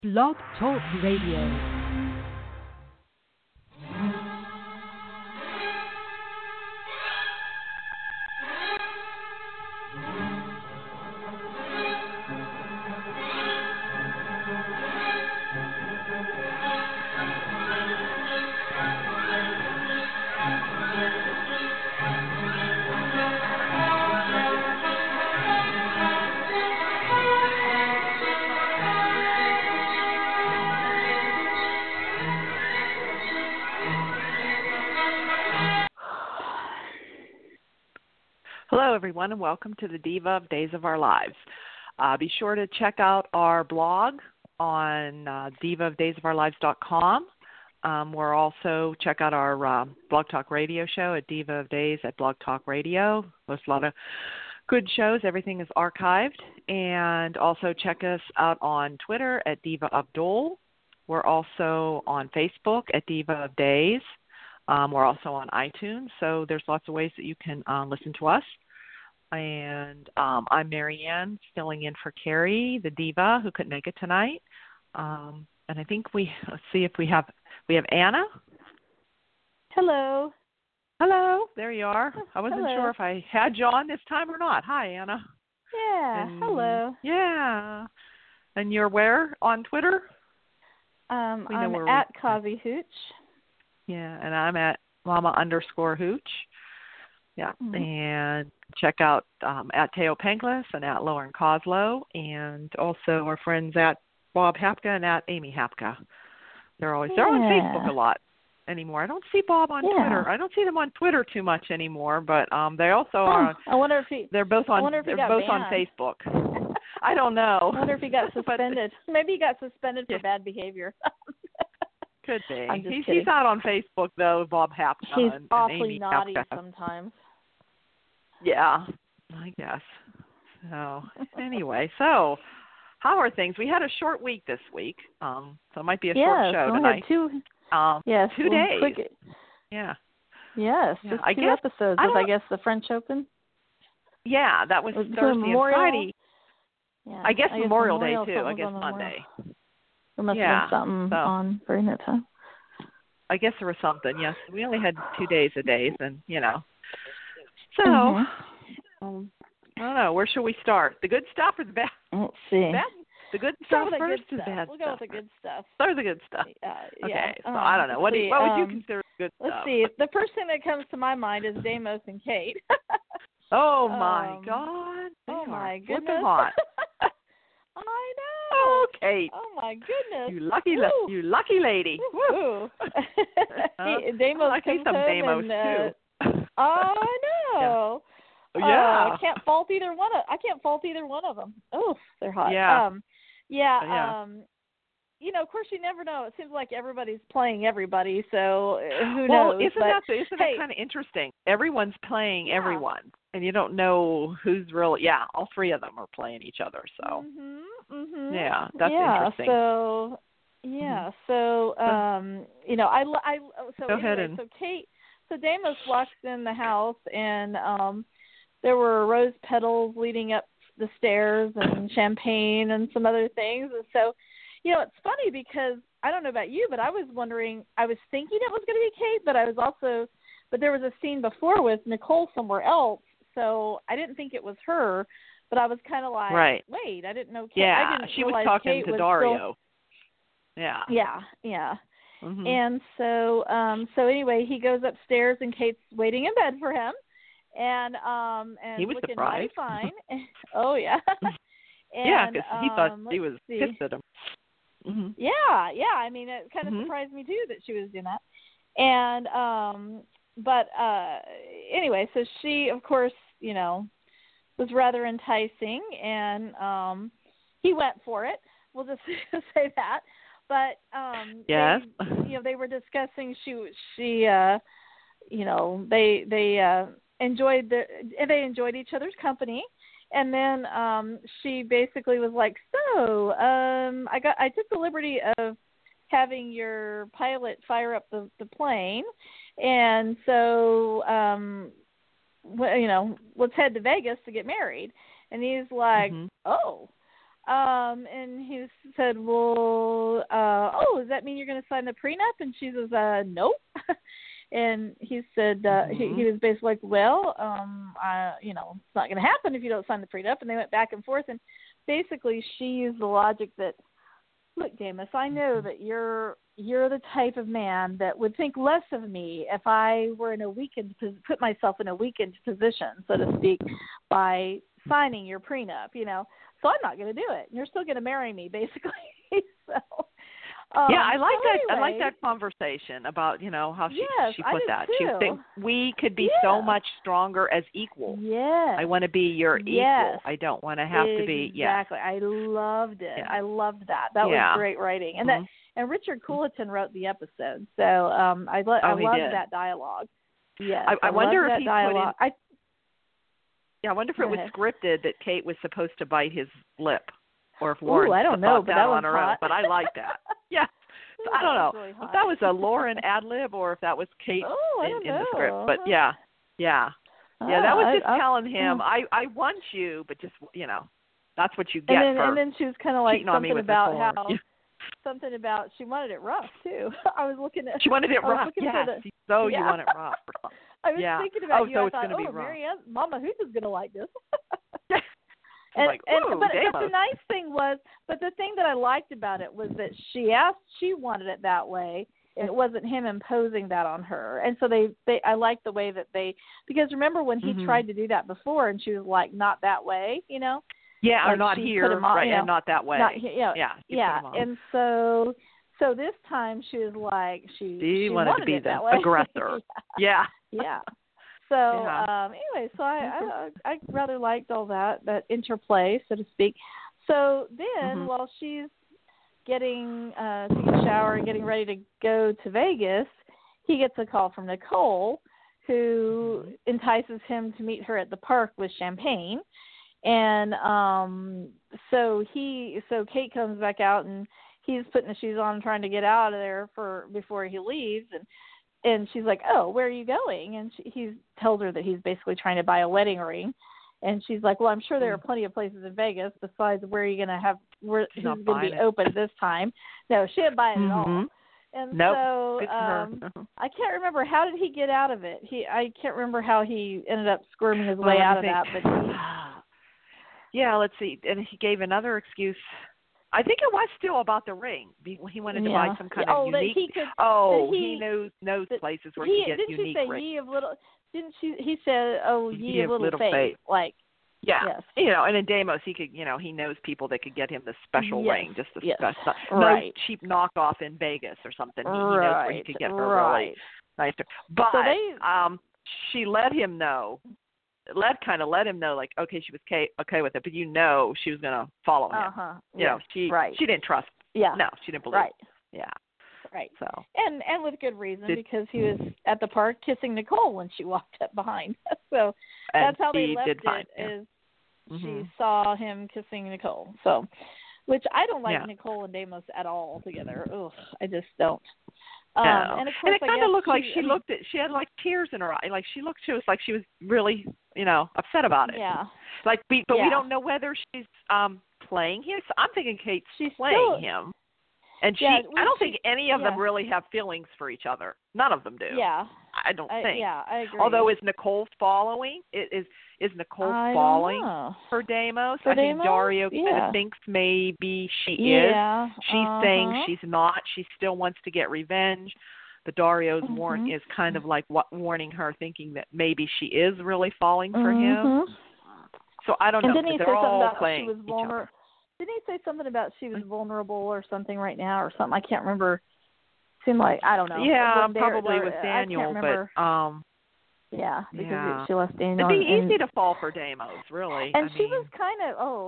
Blog Talk Radio. Hello, everyone, and welcome to the Diva of Days of Our Lives. Be sure to check out our blog on divaofdaysofourlives.com. We're also check out our Blog Talk Radio show at Diva of Days at Blog Talk Radio. There's a lot of good shows. Everything is archived. And also check us out on Twitter at Diva Abdul. We're also on Facebook at Diva of Days. We're also on iTunes, so there's lots of ways that you can listen to us. And I'm Marianne, filling in for Carrie, the diva, who couldn't make it tonight. And I think let's see if we have Anna. Hello. Hello, there you are. I wasn't Hello. sure if I had you on this time or not. Hi, Anna. Yeah, hello. Yeah. And you're where on Twitter? I'm at Kazi Hooch. Yeah, and I'm at Mama_Hooch. Yeah, and check out at Teo Penglis and at Lauren Coslow, and also our friends at Bob Hapka and at Amy Hapka. They're on Facebook a lot anymore. I don't see Bob on Twitter. I don't see them on Twitter too much anymore, but they also are. I wonder if they're both on. They're both on Facebook. I don't know. I wonder if he got suspended. Maybe he got suspended for bad behavior. Could be. I'm just kidding. He's not on Facebook though, Bob Hapka. He's and awfully Amy naughty Hapka. sometimes. Yeah, I guess. So anyway, how are things? We had a short week this week, so it might be a short show tonight. Yes, 2 days. Quick, yeah. Yes, yeah. just I two guess, episodes of, I guess, the French Open. Yeah, that was Thursday Memorial? and Friday. Yeah, I guess Memorial Day, too. something I guess on Monday. There must have been something on during that time. I guess there was something, yes. We only had 2 days of days, and, So, I don't know. Where should we start? The good stuff or the bad? Let's see. The good stuff first or the bad stuff? We'll go with the good stuff. Start with the good stuff. Okay, so I don't know. What would you consider good stuff? Let's see. The first thing that comes to my mind is Deimos and Kate. Oh, my God. Oh, my goodness. Flipping hot. I know. Oh, Kate. Oh, my goodness. You lucky lady. Woo. Deimos I like comes some home Deimos, and, too. I know. Yeah. I can't fault either one of them. Oh, they're hot. Yeah. Of course, you never know. It seems like everybody's playing everybody, so who knows? Isn't that kind of interesting? Everyone's playing everyone, and you don't know who's really. Yeah, all three of them are playing each other. So, yeah, that's interesting. So, Go ahead so Kate, so Deimos walks in the house, and there were rose petals leading up the stairs, and champagne, and some other things, and so. It's funny because I don't know about you, but I was thinking it was going to be Kate, but there was a scene before with Nicole somewhere else, so I didn't think it was her, but I was kind of like, wait, I didn't know Kate. Yeah, she was talking Kate to was Dario. Yeah. Mm-hmm. And so anyway, he goes upstairs and Kate's waiting in bed for him, and he was looking surprised. mighty fine. Oh yeah. And, because he thought he was pissed at him. Mm-hmm. Yeah. I mean, it kind of surprised me too that she was doing that. And but anyway, so she, of course, was rather enticing, and he went for it. We'll just say that. But yes, they were discussing they enjoyed each other's company. And then she basically was like, so I took the liberty of having your pilot fire up the plane, and so let's head to Vegas to get married. And he's like, oh, And he said, well, does that mean you're going to sign the prenup? And she says, nope. And he said, he was basically like, well, it's not going to happen if you don't sign the prenup. And they went back and forth. And basically she used the logic that, look, Damus, I know that you're the type of man that would think less of me if I were in a weakened, put myself in a weakened position, so to speak, by signing your prenup, So I'm not going to do it. You're still going to marry me, basically. So, I like that. Anyway, I like that conversation about how she put that. Too. She thinks we could be so much stronger as equals. Yes. I want to be your equal. I don't want to have to be. Exactly. I loved it. Yeah. I loved that. That was great writing. And and Richard Cooliton wrote the episode, so I loved that dialogue. Yes. I wonder if he dialogue. I wonder if it was scripted that Kate was supposed to bite his lip, or if Lauren I don't know, thought but that was on her own. But I like that. Yeah. So I don't know really if that was a Lauren ad lib or if that was Kate in the script. But yeah, that was just telling him, I want you, but just that's what you get. And then she was kind of like something about how. Yeah. Something about she wanted it rough too. I was looking at. She wanted it rough. Yes. You want it rough. I was thinking about you. So I it's thought, going to be rough. Marianne, Mama Hoop is going to like this. But the nice thing was, but the thing that I liked about it was that she wanted it that way. And it wasn't him imposing that on her. And so I liked the way that because remember when he tried to do that before and she was like, not that way, Yeah, like or not here, right, and not that way. And so this time she was like, she wanted to be it the that way. aggressor. Yeah. So anyway, so I rather liked all that interplay, so to speak. So then while she's taking a shower and getting ready to go to Vegas, he gets a call from Nicole, who entices him to meet her at the park with champagne. And so Kate comes back out and he's putting the shoes on, trying to get out of there before he leaves, and she's like, "Oh, where are you going?" And he tells her that he's basically trying to buy a wedding ring, and she's like, "Well, I'm sure there are plenty of places in Vegas besides where he's going to be open this time." No, she didn't buy it at all. And so I can't remember, how did he get out of it? I can't remember how he ended up squirming his way out of that, but yeah, let's see. And he gave another excuse. I think it was still about the ring. He wanted to buy some kind of unique. He knows places where he gets unique rings. He said, "Oh, ye of little faith." Like, yes. And in Deimos, he could, he knows people that could get him the special ring, just the special, no cheap knockoff in Vegas or something. He knows where he could get her really nice. But she let him know. Kind of let him know, like, okay, she was okay with it, but she was going to follow him. She didn't trust. Yeah. No, she didn't believe. Right. Yeah. Right. So. And with good reason, because he was at the park kissing Nicole when she walked up behind. So that's how they left it. She saw him kissing Nicole. So, which I don't like Nicole and Deimos at all together. Ugh, I just don't. And of course, it kind of looked like she had like tears in her eye. Like she was like she was really, upset about it. Yeah. Like, but we don't know whether she's playing him. So I'm thinking she's playing him. And I don't think any of them really have feelings for each other. None of them do. Yeah. I don't think. I agree. Although is Nicole following? Is Nicole falling for Deimos? I think Dario kind of thinks maybe she is. She's saying she's not. She still wants to get revenge. But Dario's is kind of like warning her, thinking that maybe she is really falling for him. So I don't know. Didn't he say they're something all about playing she was each other. Didn't he say something about she was vulnerable or something right now or something? I can't remember. Seemed like, I don't know. Yeah, probably with Daniel, but yeah, because she left Daniel. It'd be easy to fall for Deimos, really. And she was kind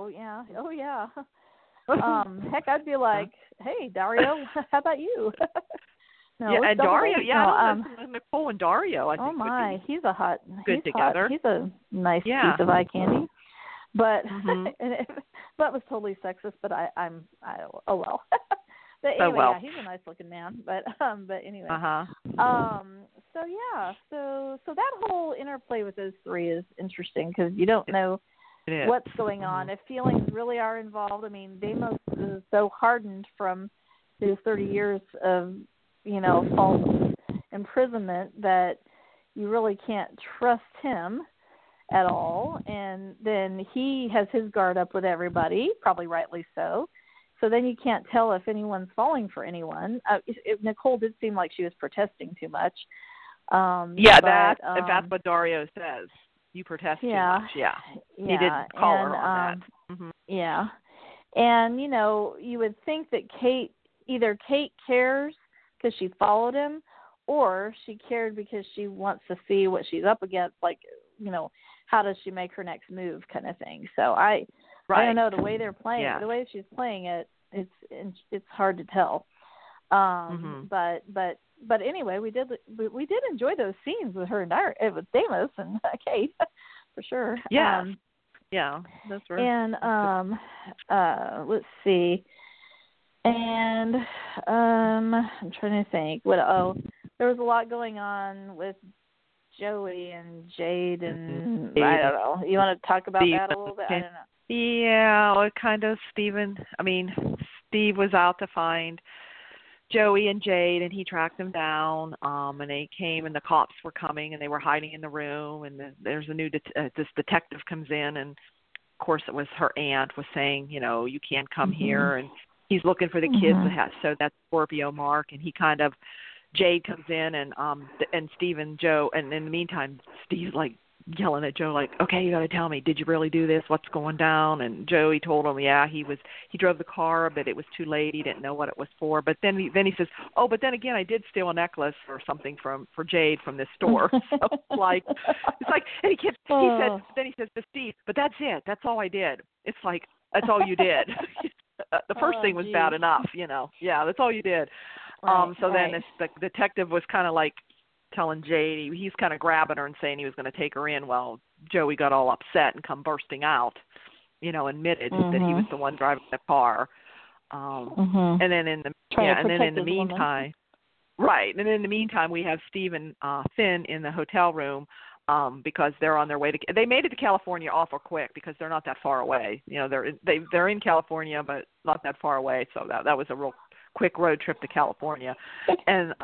of, heck, I'd be like, hey, Dario, how about you? And Dario, Nicole and Dario, I think. Oh my, he's a hot. Good together. He's a nice piece of eye candy. But that was totally sexist. But oh well. But anyway, he's a nice looking man. But anyway. So that whole interplay with those three is interesting because you don't know what's going on, if feelings really are involved. I mean, Deimos is so hardened from his 30 years of, false imprisonment that you really can't trust him at all. And then he has his guard up with everybody, probably rightly so. So then you can't tell if anyone's falling for anyone. Nicole did seem like she was protesting too much. That's what Dario says. You protest too much. Yeah. He didn't call her on that. Mm-hmm. Yeah. And, you would think that Kate cares because she followed him, or she cared because she wants to see what she's up against, like, how does she make her next move kind of thing. So I don't know, the way they're playing it, the way she's playing it, it's hard to tell. But anyway, we did enjoy those scenes with her and with Deimos and Kate for sure. Yeah. That's right. And let's see. And I'm trying to think. There was a lot going on with Joey and Jade, and I don't know. You want to talk about that a little bit? I don't know. Yeah, Steve was out to find Joey and Jade, and he tracked them down, and they came, and the cops were coming, and they were hiding in the room, and there's a new this detective comes in, and of course it was her aunt was saying, you can't come here, and he's looking for the kids that have, so that's Scorpio mark, and he kind of, Jade comes in, and Steve and Joe, and in the meantime, Steve's like yelling at Joe, like, okay, you got to tell me, did you really do this? What's going down? And Joey told him, yeah, he drove the car, but it was too late. He didn't know what it was for. But then he says, oh, but then again, I did steal a necklace or something for Jade from this store. So it's like, and he says to Steve, but that's it. That's all I did. It's like, that's all you did. The first thing was bad enough, Yeah, that's all you did. Then the detective was kind of like telling Jade, he's kind of grabbing her and saying he was going to take her in. Well, Joey got all upset and come bursting out, admitted that he was the one driving the car. And then in the meantime, right. And in the meantime, we have Steve and Finn in the hotel room because they're on their way they made it to California awful quick because they're not that far away. They're in California, but not that far away. So that was a real quick road trip to California. And,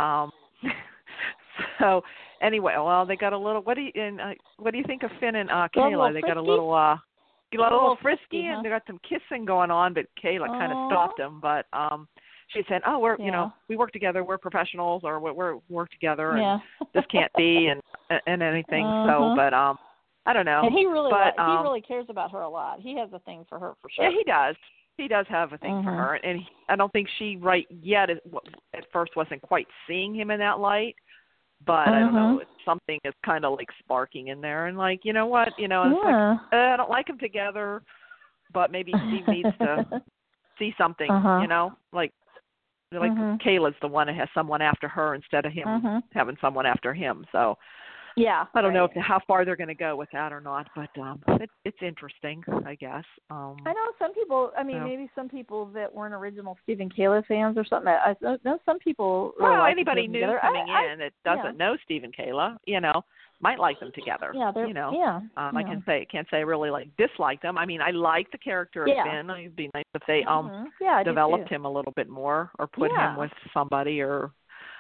so anyway, well, they got a little. What do you think of Finn and Kayla? They got a little frisky, and they got some kissing going on. But Kayla kind of stopped them. But she said, "Oh, we work together. We're professionals, or we work together, and this can't be and anything." So, but I don't know. And he really cares about her a lot. He has a thing for her for sure. Yeah, he does. He does have a thing for her, and I don't think she at first wasn't quite seeing him in that light. But I don't know, something is kind of like sparking in there, and like, you know what, it's like, I don't like them together, but maybe Steve needs to see something, like Kayla's the one that has someone after her instead of him having someone after him. So yeah, I don't know how far they're going to go with that or not, but it's interesting, I guess. I know some people. Maybe some people that weren't original Steve and Kayla fans or something. I know some people. Really like anybody new coming in that doesn't know Steve and Kayla, might like them together. Yeah, I can't say I really like dislike them. I mean, I like the character of Finn. It'd be nice if they developed him a little bit more or put him with somebody or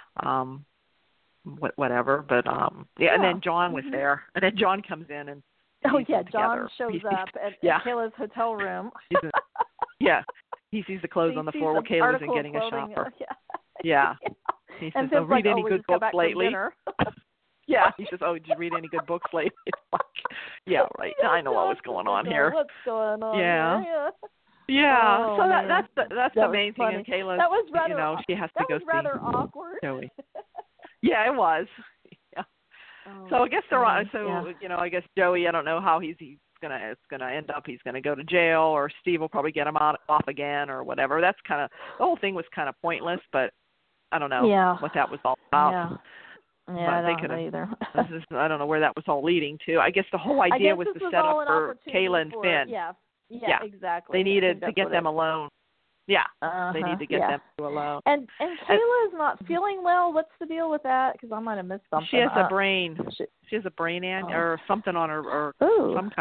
whatever, but and then John was there, and then John comes in and John shows up at Kayla's hotel room. He sees the clothes on the floor where Kayla isn't getting a shopper. He says, and read any good books lately? He says, did you read any good books lately? It's like, right. I know what was going on here. What's going on here? So that's the main thing in Kayla. That was rather, she has to go see. That was rather awkward. Joey. Yeah, it was. Yeah. So I guess they're on. So I guess Joey. I don't know how it's gonna end up. He's gonna go to jail, or Steve will probably get him off again, or whatever. That's kind of the whole thing was kind of pointless, but I don't know what that was all about. I don't know either. I don't know where that was all leading to. I guess the whole idea was to set up for Kayla and Finn. Yeah, exactly. They needed to get them alone. Yeah, they need to get them alone. And Kayla is not feeling well. What's the deal with that? Because I might have missed something. She has a brain. She has a brain or something on her, or some kind of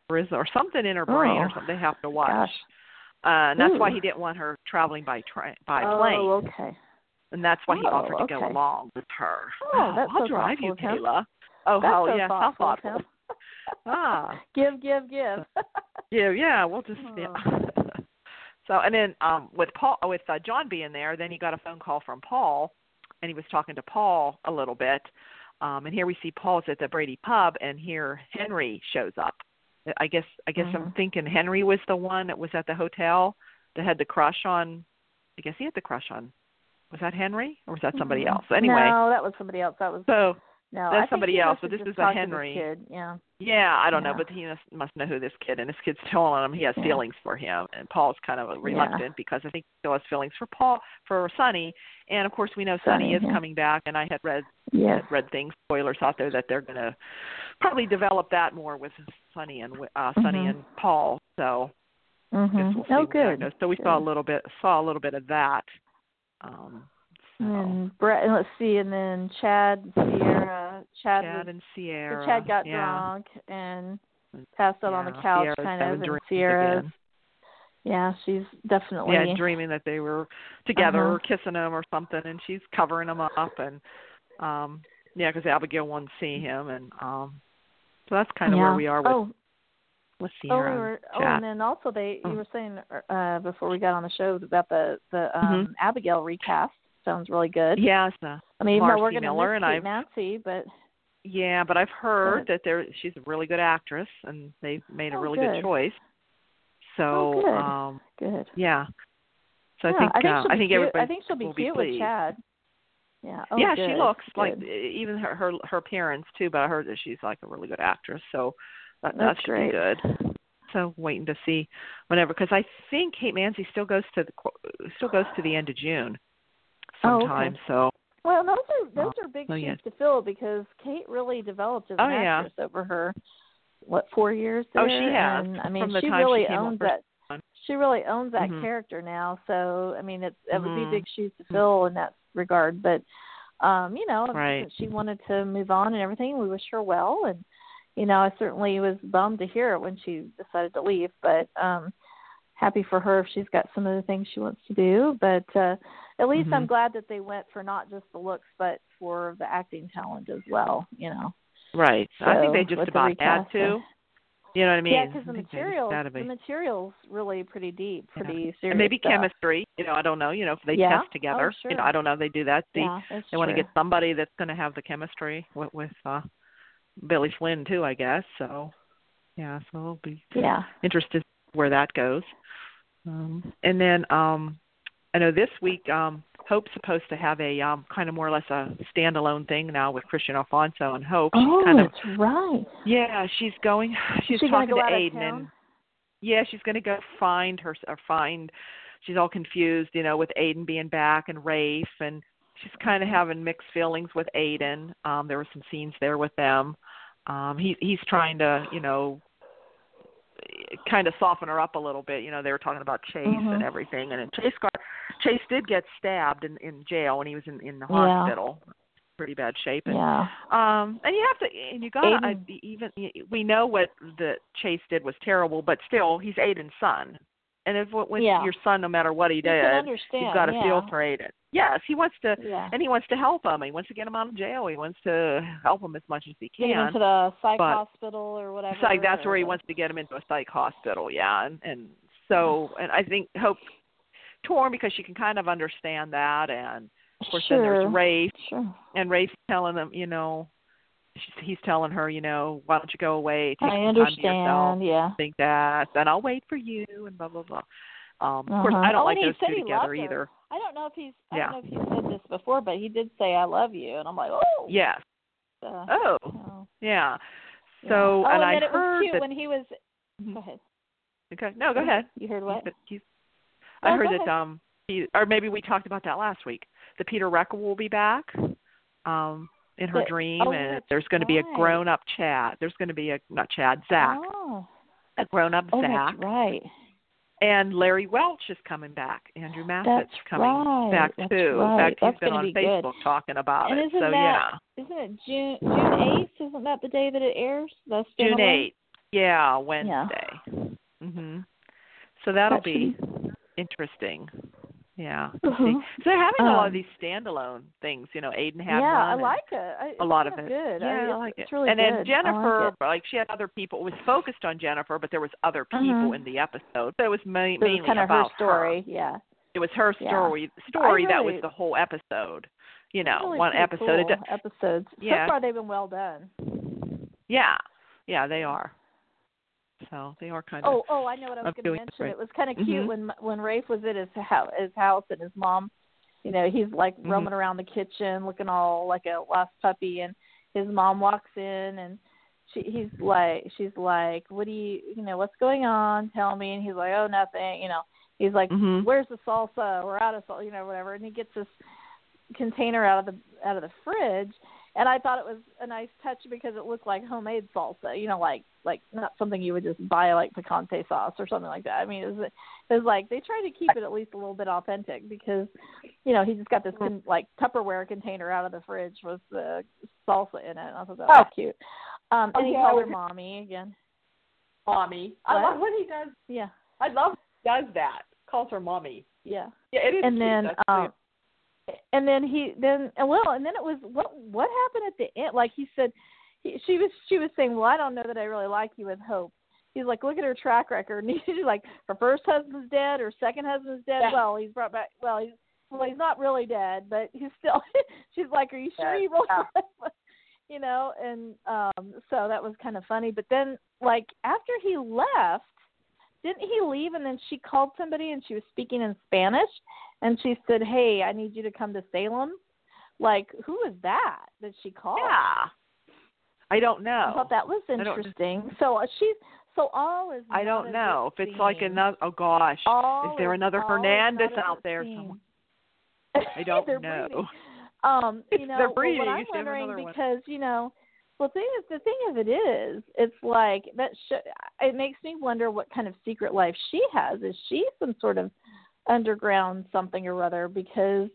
or something in her brain or something. They have to watch. Gosh. And that's why he didn't want her traveling by plane. Oh, okay. And that's why he offered to go along with her. Oh, that's I'll so drive you, thoughtful of him. Kayla. Oh, that's hell so yes, how thoughtful. Of him. Give. Yeah. We'll just So, and then with John being there, then he got a phone call from Paul, and he was talking to Paul a little bit. And here we see Paul's at the Brady Pub, and here Henry shows up. I guess I'm thinking Henry was the one that was at the hotel that had the crush on. I guess he had the crush on. Was that Henry or was that somebody else? Anyway, no, that was somebody else. That's somebody else. But this is a Henry. Kid. Yeah. Yeah, I don't know, but he must know who this kid, and this kid's telling him he has feelings for him, and Paul's kind of reluctant because I think he still has feelings for Sonny, and of course we know Sonny is coming back, and I had read things, spoilers out there that they're going to probably develop that more with Sonny and Paul. So I guess we'll see where that goes. So we saw a little bit of that. And Brett, let's see, and then Chad and Sierra. Chad got drunk and passed out on the couch, Sierra's kind of. And Sierra's, she's definitely dreaming that they were together or kissing him or something, and she's covering him up, and because Abigail wanted to see him, and so that's kind of where we are with Sierra. And then also you were saying before we got on the show about the Abigail recast. Sounds really good. Yes. I mean, even though we're going to miss Kate Nancy, but... Yeah, but I've heard that she's a really good actress, and they've made a really good choice. So, good. Yeah. So I think everybody I think she'll be cute with Chad. Yeah. Oh, yeah, good. she looks good. like even her appearance too. But I heard that she's like a really good actress. So that should great. be good. So waiting to see whenever, because I think Kate Mansi still goes to the end of June. Sometime, so. Well, those are big shoes to fill because Kate really developed as an actress over her 4 years there. Oh, she has. And, I mean, she really owns that. She really owns that mm-hmm. character now. So, I mean, it would be big shoes to fill in that regard. But, since she wanted to move on and everything, we wish her well. And, I certainly was bummed to hear it when she decided to leave. But happy for her if she's got some of the things she wants to do. But at least I'm glad that they went for not just the looks, but for the acting talent as well, Right. So, I think they just about had to. You know what I mean? Yeah, because the material's really pretty deep, pretty serious. And maybe stuff. chemistry. I don't know. If they test together. Oh, sure. I don't know if they do that. They want to true. get somebody that's going to have the chemistry with Billy Flynn too, I guess. So, so it'll be interested where that goes. And then I know this week Hope's supposed to have a kind of more or less a standalone thing now with Christian Alfonso and Hope. That's right. Yeah, she's talking to Aiden, and she's going to go find. She's all confused, with Aiden being back and Rafe, and she's kind of having mixed feelings with Aiden. There were some scenes there with them. He's trying to, kind of soften her up a little bit. They were talking about Chase and everything, and Chase did get stabbed in jail when he was in the hospital. Pretty bad shape. And, and you gotta we know what the Chase did was terrible, but still he's Aiden's son. And if when your son, no matter what he did, you've got to feel for Aiden. Yes, he wants to, and he wants to help him. He wants to get him out of jail. He wants to help him as much as he can. Get him into the psych hospital or whatever. That's where he wants to get him into a psych hospital. Yeah, and so I think Hope torn because she can kind of understand that, and of course then there's Rafe, and Rafe's telling him, he's telling her, why don't you go away? Take some time to yourself, think that, then I'll wait for you, and blah blah blah. Of course, I don't like those two together either. I don't know if he said this before, but he did say "I love you," and I'm like, oh. Yes. Yeah. So, and I it heard was cute that when he was. Go ahead. Okay. No, go ahead. You heard what? I heard that or maybe we talked about that last week. That Peter Recker will be back. In her dream, and there's going to be a grown-up Chad. There's going to be Zach. Oh. A grown-up Zach. That's right. And Larry Welch is coming back. Andrew Massett's coming back too. Right. In fact, he's been on Facebook talking about it. Isn't it June 8th? Isn't that the day that it airs? June 8th. Yeah, Wednesday. Mhm. So that'll be interesting. Yeah. See. So they're having a lot of these standalone things. Aiden had one. Yeah, I like it. A lot of it. Good. Yeah, I like it. It's really and good. then Jennifer, she had other people. It was focused on Jennifer, but there was other people in the episode. But it was mainly kind of about her story. her. Yeah. It was her story. That was the whole episode. Really one episode. Cool episodes. Yeah. So far, they've been well done. Yeah. Yeah, they are. So they are kind of. Oh! I know what I was going to mention. It was kind of cute when Rafe was at his house and his mom, he's like roaming around the kitchen, looking all like a lost puppy, and his mom walks in and she's like, what do you, what's going on? Tell me. And he's like, oh, nothing. He's like, where's the salsa? We're out of salsa, whatever. And he gets this container out of the fridge. And I thought it was a nice touch because it looked like homemade salsa, like not something you would just buy like picante sauce or something like that. I mean, it was like they tried to keep it at least a little bit authentic because, he just got this like Tupperware container out of the fridge with the salsa in it. And I thought that was cute. And he called her mommy again. Mommy. I love when he does. Yeah. I love when he does that. Calls her mommy. Yeah. Yeah, it is. And cute. then and then it was what happened at the end? Like he said, she was saying, well, I don't know that I really like you with Hope. He's like, look at her track record, and he's like, her first husband's dead, her second husband's dead. Yeah. Well, he's brought back. Well, he's not really dead, but he's still. She's like, are you sure you really? And so that was kind of funny. But then, like after he left. Didn't he leave and then she called somebody and she was speaking in Spanish and she said, hey, I need you to come to Salem? Like, who was that she called? Yeah. I don't know. I thought that was interesting. So all is I don't know. If it's like another, oh gosh. Is there another Hernandez out there somewhere? I don't know. They're breeding. What I'm wondering because, well, the thing of it is, it's like that. It makes me wonder what kind of secret life she has. Is she some sort of underground something or other? Because,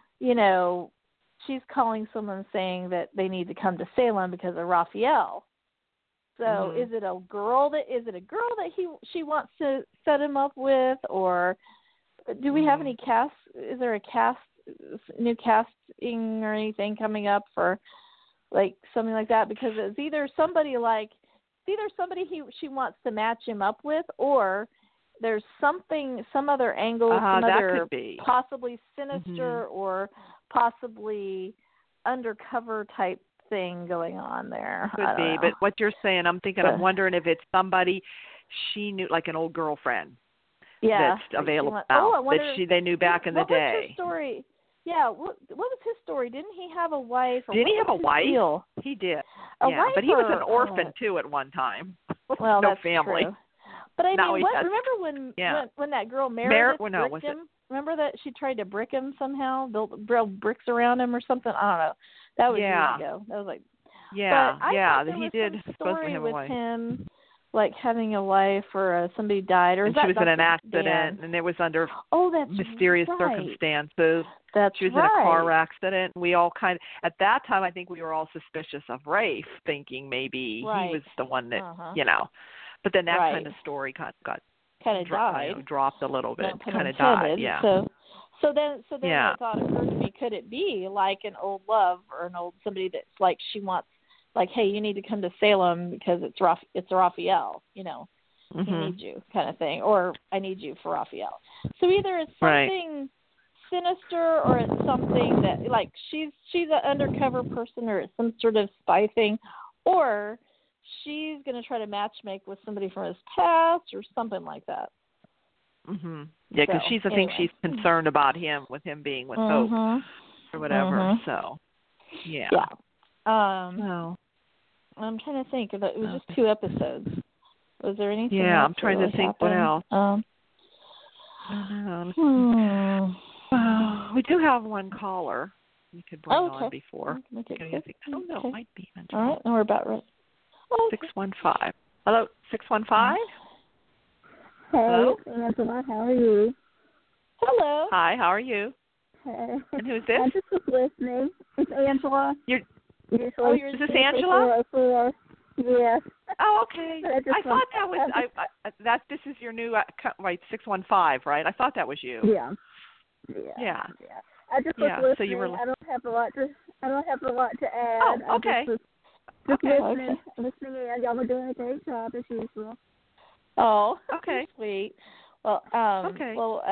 she's calling someone saying that they need to come to Salem because of Raphael. So is it a girl that she wants to set him up with, or do we have any cast? Is there a new casting or anything coming up for? Like something like that, because it's either somebody she wants to match him up with, or there's some other angle, some other possibly sinister or possibly undercover type thing going on there. Could be, but what you're saying, I'm wondering if it's somebody she knew, like an old girlfriend. Yeah, that's available now. That they knew back in the day. What was her story? Yeah, what was his story? Didn't he have a wife? Didn't he have a wife? Deal? He did. Wife but he was an orphan too at one time. Well, no that's family. True. But I mean, remember when that girl Meredith bricked him? Remember that she tried to brick him somehow, build bricks around him or something? I don't know. That was years ago. That was like. Yeah, but I thought he there did. Was some Supposed to story have with a wife. Him. Like having a wife or somebody died, or and she was in an accident, and it was under mysterious circumstances. She was in a car accident. We all at that time, I think we were all suspicious of Rafe, thinking maybe he was the one that, But then that kind of story kind of died, dropped a little bit, kind of died. Yeah. So then the thought occurred to me: could it be like an old love or somebody that's like she wants? Like, hey, you need to come to Salem because it's Raphael, he needs you kind of thing, or I need you for Raphael. So either it's something sinister or it's something that, like, she's an undercover person or it's some sort of spy thing, or she's going to try to matchmake with somebody from his past or something like that. Mhm. Yeah, because I think she's concerned about him, with him being with Hope or whatever. So, yeah. I'm trying to think. It was just 2 episodes. Was there anything? Yeah, else I'm trying to think happened? what else. We do have one caller we could bring on before. I don't know. It might be. All right, and we're about ready. 615. Hello, 615. Hello, Angela. How are you? Hello. Hi. How are you? Hey. And who's this? I just was listening. It's Angela. Is this Angela? 404. Yes. Oh, okay. But I thought that was that. This is your new right 615, right? I thought that was you. Yeah. Yeah. I just was listening. So you were. I don't have a lot to add. Oh, okay. Just listening in. Y'all were doing a great job as usual. Oh, okay. Sweet. Well, okay. Well,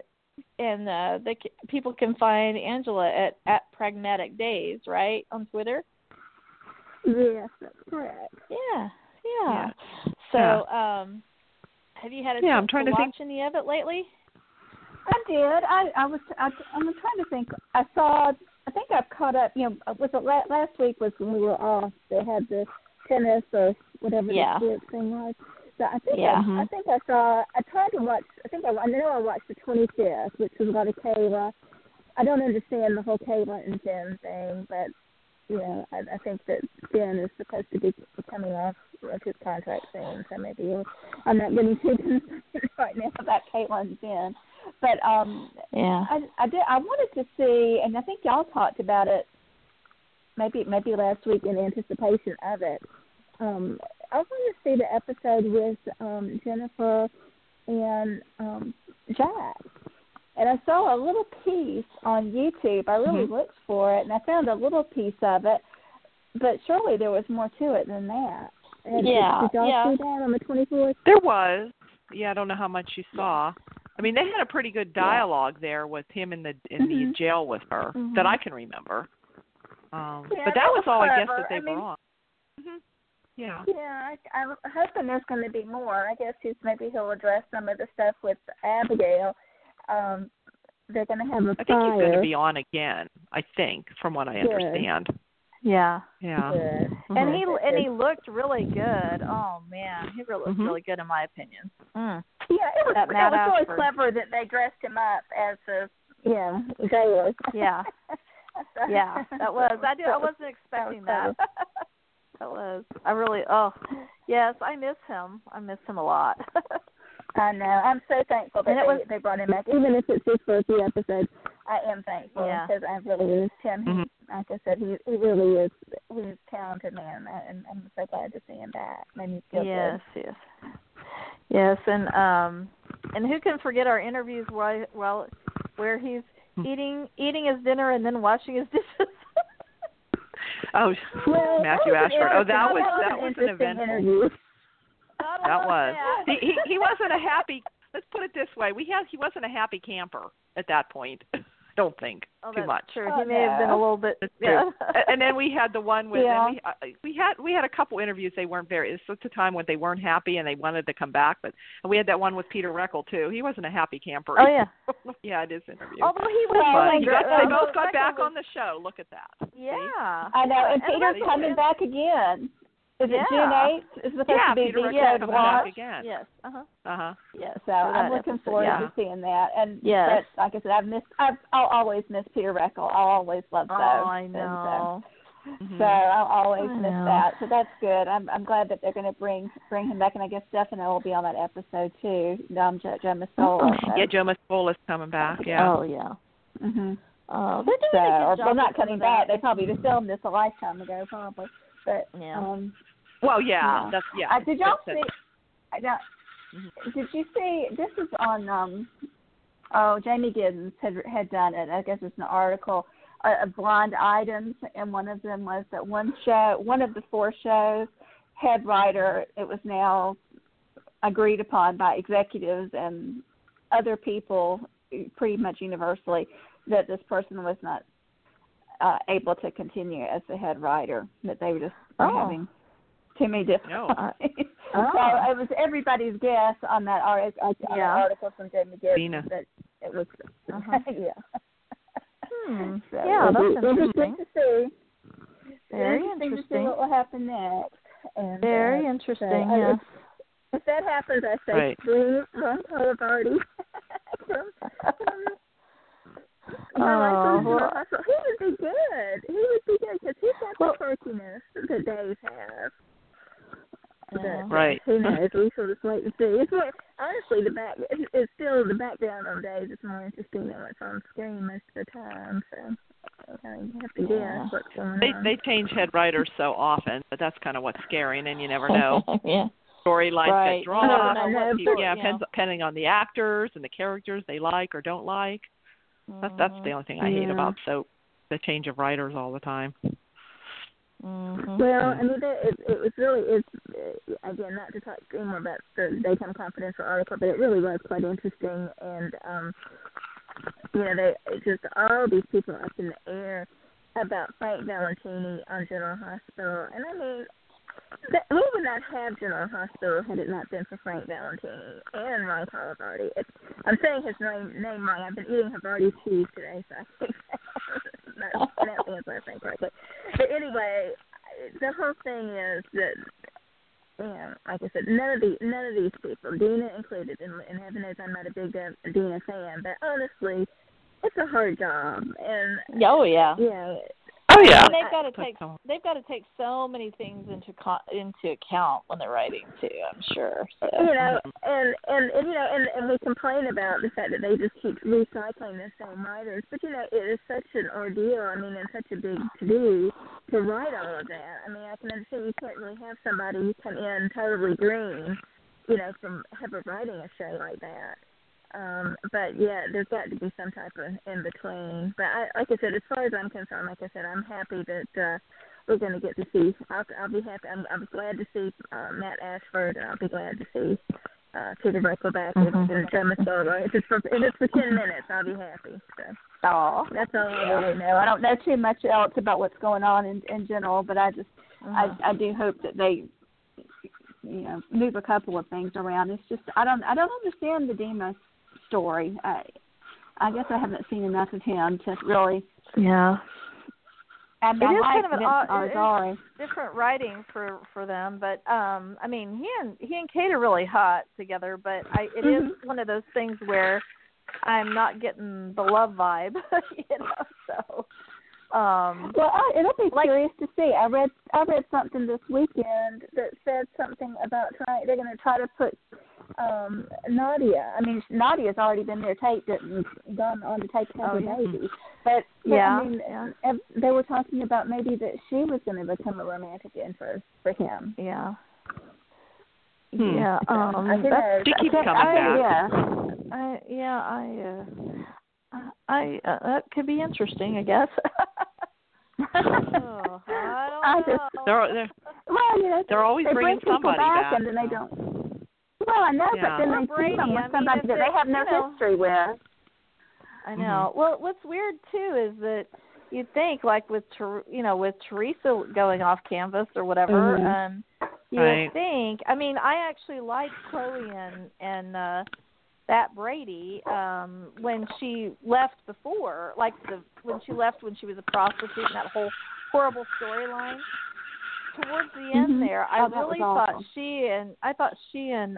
and people can find Angela at Pragmatic Days, right, on Twitter. Yes, that's correct. Yeah. So, have you had a chance to watch any of it lately? I did. I'm trying to think. I think I've caught up. Was it last week was when we were off? They had the tennis or whatever the sports thing was. So I think I saw. I tried to watch. I know I watched the 25th, which was about a Kayla. I don't understand the whole Kayla and Jen thing, but I think that Jen is supposed to be coming off of his contract soon. So maybe I'm not getting too concerned right now about Kayla and Jen. But I wanted to see, and I think y'all talked about it maybe last week in anticipation of it. I want to see the episode with Jennifer and Jack. And I saw a little piece on YouTube. I really looked for it, and I found a little piece of it. But surely there was more to it than that. Did y'all see that on the 24th? There was. Yeah, I don't know how much you saw. I mean, they had a pretty good dialogue there with him in the jail with her that I can remember. But that was all I guess that they were on. Yeah. Yeah, I'm hoping there's going to be more. I guess he'll address some of the stuff with Abigail. They're going to have a I think he's going to be on again, I think, from what I understand. Yeah. Good. And he looked really good. Oh man, he really looked really good in my opinion. Yeah, it was really clever that they dressed him up as a jailer. Yeah. Yeah, that was. I wasn't expecting that. That was. I really. Oh, yes, I miss him. I miss him a lot. I know. I'm so thankful that they brought him back, even if it's just for a few episodes. I am thankful because I really missed him. Like I said, he really is. He's a talented man, and I'm so glad to see him back. Made me feel good. Yes, and who can forget our interviews where he's eating his dinner and then washing his dishes. Oh, Matthew Ashford. Oh, that was an eventful interview. That was. He wasn't a happy. Let's put it this way: he wasn't a happy camper at that point. Don't think too much. True. He may have been a little bit. Yeah. And then we had the one with we had a couple interviews. They weren't very. It's such a time when they weren't happy and they wanted to come back. And we had that one with Peter Reckel too. He wasn't a happy camper. Oh yeah. Yeah, it is interview. Although he was. They both got back on the show. Look at that. Yeah. See? I know. And Peter's coming back again. Is it June 8th? It's supposed to be Peter Reckel coming back again. Yes. Yes. So I'm looking forward to seeing that. And but, like I said, I'll always miss Peter Reckel. I'll always love those. Oh, I know. So I'll always miss that. So that's good. I'm glad that they're going to bring him back, and I guess Stefano will be on that episode too. Joe Massola. Yeah, Joe Massola's coming back. Yeah. Oh yeah. Oh, they're doing a good job. They're not coming back. They probably just filmed this a lifetime ago, probably. But well, yeah, that's did y'all see? Did you see? This is on. Jamie Giddens had done it. I guess it's an article of blind items, and one of them was that one of the 4 shows, head writer. It was now agreed upon by executives and other people, pretty much universally, that this person was not able to continue as the head writer. That they were just having too many difficulties. So it was everybody's guess on that article from Jamie Giddens that it was. So that's interesting. To see. Very interesting to see what will happen next. And, very interesting. Yes. If that happens, I say scream Ron Carlivati. He would be good. He would be good because he's got the quirkiness that Dave has. Right. Who knows? We shall just wait and see. It's honestly, it's still the background on Dave is more interesting than what's on screen most of the time, so you have to guess what's going on. They change head writers so often, but that's kind of what's scary, and then you never know. Yeah. Storylines get drawn. No, depending on the actors and the characters they like or don't like. That's the only thing I hate about the change of writers all the time. Mm-hmm. Well, I mean, it's again, not to talk anymore about the Daytime Confidential article, but it really was quite interesting, and it's just all these people up in the air about Frank Valentini on General Hospital, and I mean, we would not have General Hospital had it not been for Frank Valentini and Ron Carlivati. I'm saying his name wrong. I've been eating Havarti cheese today, so I think I'm not pronouncing his last name correctly. But anyway, the whole thing is that, like I said, none of these people, Dina included, and heaven knows I'm not a big Dina fan, but honestly, it's a hard job. And Oh yeah. And they've got to take so many things into account when they're writing too. I'm sure. So. And we complain about the fact that they just keep recycling the same writers, but it is such an ordeal. I mean, and such a big to-do to write all of that. I mean, I can understand you can't really have somebody come in totally green, from ever writing a show like that. But there's got to be some type of in between. But like I said, as far as I'm concerned, like I said, I'm happy that we're going to get to see. I'll be happy. I'm glad to see Matt Ashford, and I'll be glad to see Peter Reichelbach and Thomas Solo. If it's for 10 minutes, I'll be happy. So. Oh, that's all I really know. I don't know too much else about what's going on in general, but I just I do hope that they move a couple of things around. It's just I don't understand the Demas story. I guess I haven't seen enough of him to really. Yeah. It is kind of an odd, different writing for them, but I mean, he and Kate are really hot together. But it is one of those things where I'm not getting the love vibe, So. It'll be curious to see. I read something this weekend that said something about they're going to try to put Nadia. I mean, Nadia's already been there taped and gone on to take care of her baby. But I mean, they were talking about maybe that she was going to become a romantic interest for him. Yeah. Yeah. She keeps coming back. That could be interesting, I guess. I don't know. They're always bringing somebody back, and then they don't. Well, I know, but then they bring them with somebody that they have no history with. I know. Well, what's weird too is that you'd think, like with Teresa going off canvas or whatever, you would think. I mean, I actually liked Chloe and that Brady when she left before, when she left when she was a prostitute and that whole horrible storyline. Towards the end there, I really thought she and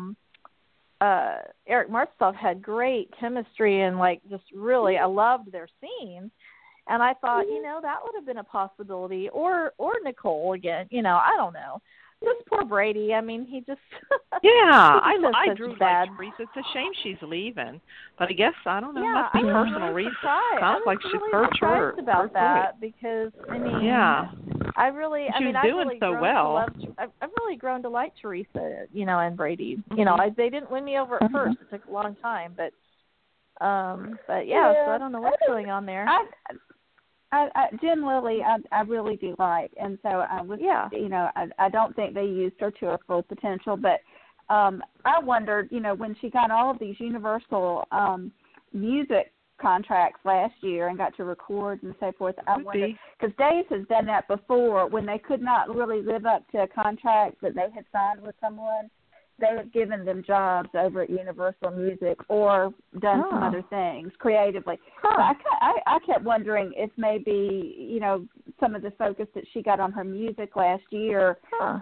Eric Martsolf had great chemistry and just really, I loved their scenes. And I thought, that would have been a possibility. Or Nicole again, I don't know. Just poor Brady. I mean, he just. I drew bad. Teresa. It's a shame she's leaving, but I guess I don't know. Must be personal reasons. Sounds like she's hurt about that because I mean. I really. She was I've doing really so well. I've really grown to like Teresa, and Brady. They didn't win me over at first. It took a long time, but so I don't know what's going on there. Jen Lilly, I really do like, and so I was, I don't think they used her to her full potential, but I wondered, when she got all of these Universal music contracts last year and got to record and so forth, I wondered, because Days has done that before when they could not really live up to a contract that they had signed with someone. They had given them jobs over at Universal Music or done some other things creatively. So I kept wondering if maybe, some of the focus that she got on her music last year,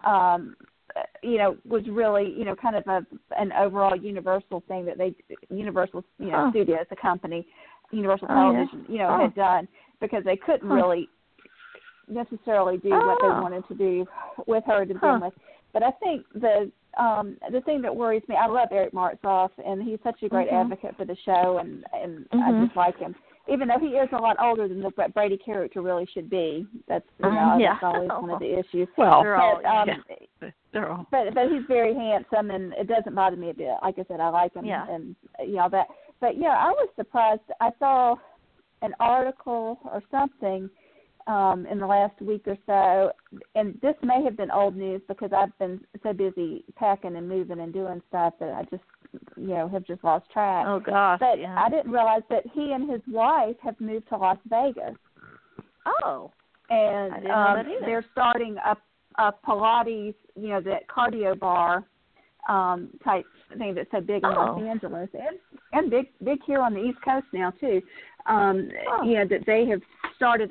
was really, kind of an overall Universal thing that Universal, Studios, the company, Universal Television, had done, because they couldn't really necessarily do what they wanted to do with her to begin with. But I think the thing that worries me, I love Eric Martsolf, and he's such a great advocate for the show, and I just like him. even though he is a lot older than the Brady character really should be. That's that's always one of the issues. Well, they're all. But he's very handsome, and it doesn't bother me a bit. Like I said, I like him, and that. But I was surprised. I saw an article or something in the last week or so, and this may have been old news because I've been so busy packing and moving and doing stuff that I just, have just lost track. Oh, gosh. But I didn't realize that he and his wife have moved to Las Vegas. Oh. And I didn't know that either. They're starting a Pilates, that cardio bar type thing that's so big in Los Angeles and big here on the East Coast now too. That they have started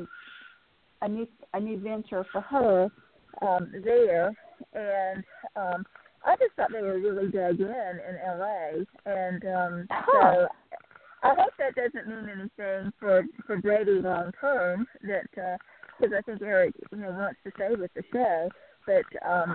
a new venture for her there, and I just thought they were really dug in LA, and so I hope that doesn't mean anything for Brady long term, that because I think Eric wants to stay with the show, but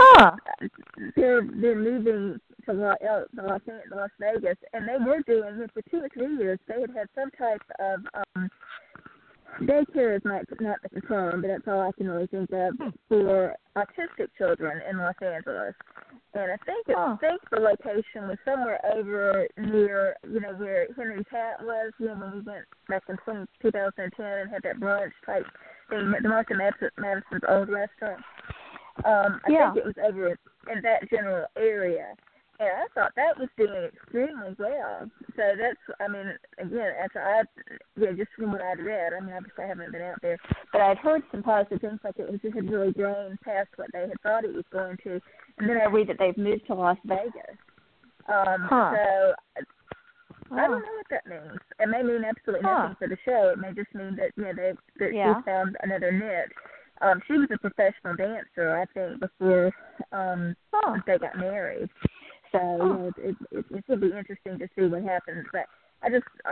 they're moving to Las Vegas, and they were doing it for 2 or 3 years. They had some type of daycare is not the term, but that's all I can really think of for autistic children in Los Angeles. And I think the location was somewhere over near, where Henry's Hat was, when we went back in 2010 and had that brunch type thing, the Martha Madison's old restaurant. I think it was over in that general area. And I thought that was doing extremely well. So that's, again, just from what I'd read, obviously I haven't been out there, but I'd heard some positive things, like it had really grown past what they had thought it was going to. And then I read that they've moved to Las Vegas. So I don't know what that means. It may mean absolutely nothing for the show. It may just mean that, she found another niche. She was a professional dancer, I think, before they got married. So it should be interesting to see what happens. But I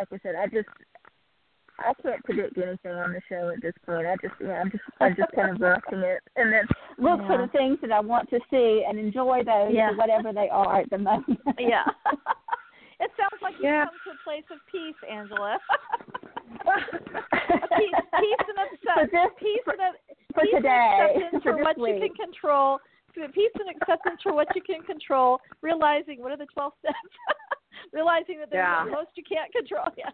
can't predict anything on the show at this point. I'm just kind of watching it and then look for the things that I want to see and enjoy those, whatever they are at the moment. Yeah. It sounds like you've come to a place of peace, Angela. Peace and acceptance for what you can control. Peace and acceptance for what you can control. Realizing, what are the 12 steps? Realizing that there's most you can't control. Yeah.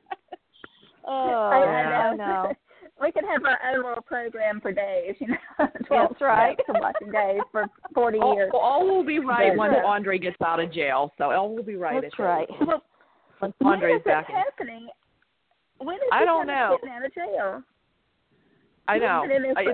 I know. We could have our own little program for days, 12 That's right. steps to watching days for 40 years. All will be right when Andre gets out of jail. So all will be right. That's right. When Andre's back. When is it happening? When is I don't know. Getting out of jail? I know.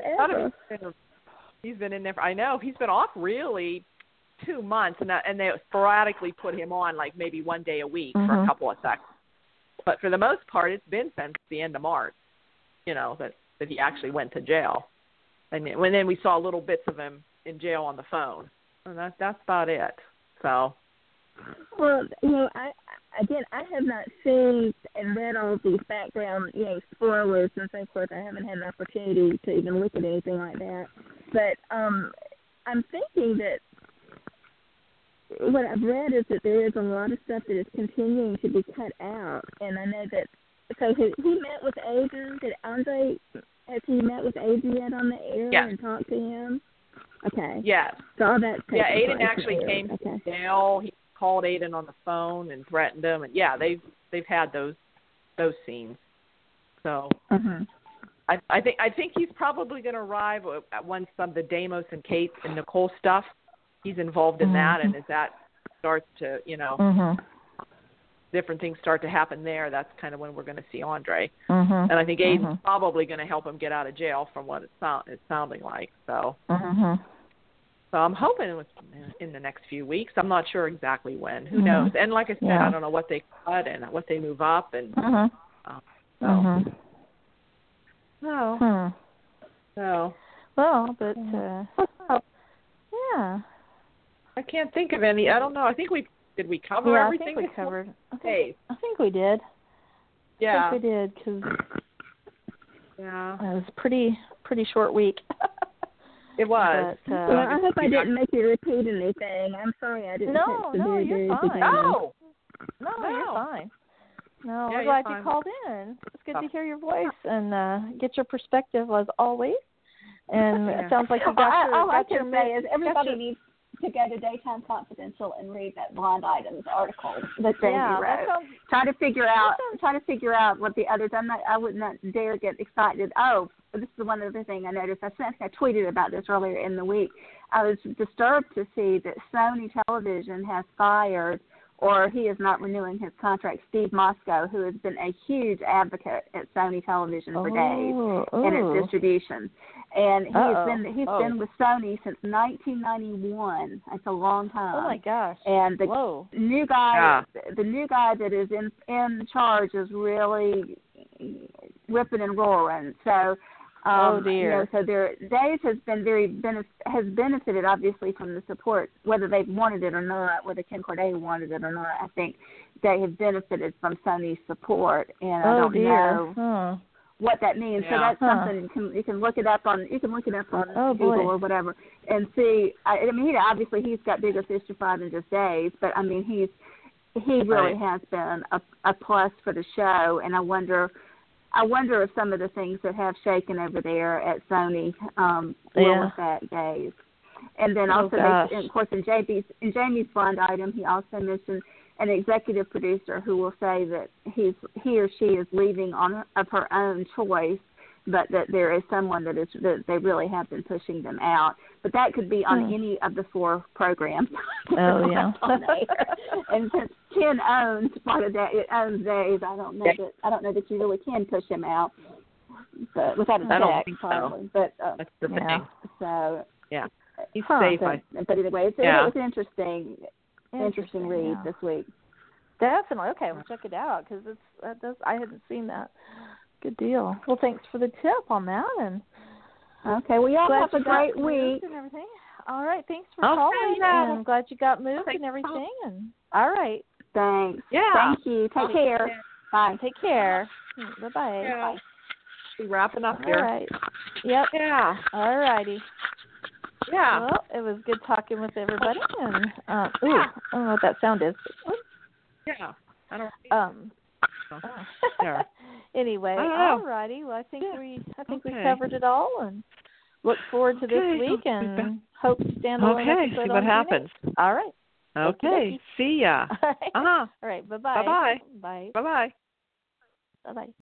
He's been in there. I know. He's been off really 2 months, and they sporadically put him on like maybe one day a week for a couple of seconds. But for the most part, it's been since the end of March, that he actually went to jail. And then we saw little bits of him in jail on the phone. And that's about it. So. Well, I have not seen and read all these background, spoilers and so forth. I haven't had an opportunity to even look at anything like that. But I'm thinking that what I've read is that there is a lot of stuff that is continuing to be cut out. And I know that, so he met with Adrian. Has he met with Adrian on the air and talked to him? Okay. Yes. So all that's Aiden actually came to jail. He called Aiden on the phone and threatened him, and they've had those scenes. So I think he's probably going to arrive once some of the Deimos and Kate and Nicole stuff. He's involved in that, and as that starts to different things start to happen there, that's kind of when we're going to see Andre. And I think Aiden's probably going to help him get out of jail from what it's sounding like. So. So I'm hoping it was in the next few weeks. I'm not sure exactly when. Who knows? And like I said, I don't know what they cut and what they move up. And So. Well, but I can't think of any. I don't know. I think did we cover everything? I think we covered. I think we did. Yeah. I think we did because it was a pretty short week. It was. But, I hope I didn't make you repeat anything. I'm sorry I didn't. No, you're fine. No, you're fine. No, Yeah, we're glad you're you fine. called in. It's good to hear your voice and get your perspective as always. And it sounds like you got all I your can say is everybody needs to go to Daytime Confidential and read that Blind Items article that Jamie wrote. Trying to figure out what the others. I would not dare get excited. Oh, this is one other thing I noticed. I tweeted about this earlier in the week. I was disturbed to see that Sony Television has fired, or he is not renewing his contract, Steve Moscow, who has been a huge advocate atOny Television for days in its distribution. And he's been with Sony since 1991. That's a long time. Oh my gosh! And the new guy that is in charge is really ripping and roaring. So. Oh dear! So Days has benefited obviously from the support, whether they've wanted it or not, whether Ken Corday wanted it or not. I think they have benefited from Sony's support, and I don't know what that means. Yeah. So that's something you can look it up on. You can look it up on Google or whatever and see. I mean, he's got bigger fish to fry than just Days, but I mean he really has been a plus for the show, and I wonder if some of the things that have shaken over there at Sony will affect Days. And then also, of course, in Jamie's Blind Item, he also mentioned an executive producer who will say that he or she is leaving of her own choice, but that there is someone that they really have been pushing them out. But that could be on any of the 4 programs. Oh yeah. And since Ken owns Days, I don't know that you really can push him out, but without a check, probably. So. But that's the thing. So he's safe. But either way, it's an interesting read this week. Definitely. Okay, we'll check it out because I hadn't seen that. Good deal. Well, thanks for the tip on that. And okay, well, y'all have a great week. And everything. All right, thanks for calling. And I'm glad you got moved and everything. And all right. Thanks. Yeah. Thank you. Take care. Bye. Take care. Bye-bye. Yeah. Bye. We're wrapping up here. All right. Yep. Yeah. All righty. Yeah. Well, it was good talking with everybody. And I don't know what that sound is. Yeah. I don't. There. Anyway, all righty. Well, I think we covered it all, and look forward to this week, and hope standalone episode see what happens. All right. Okay. See ya. All right. All right. Bye-bye. Bye-bye. Bye. Bye-bye. Bye-bye.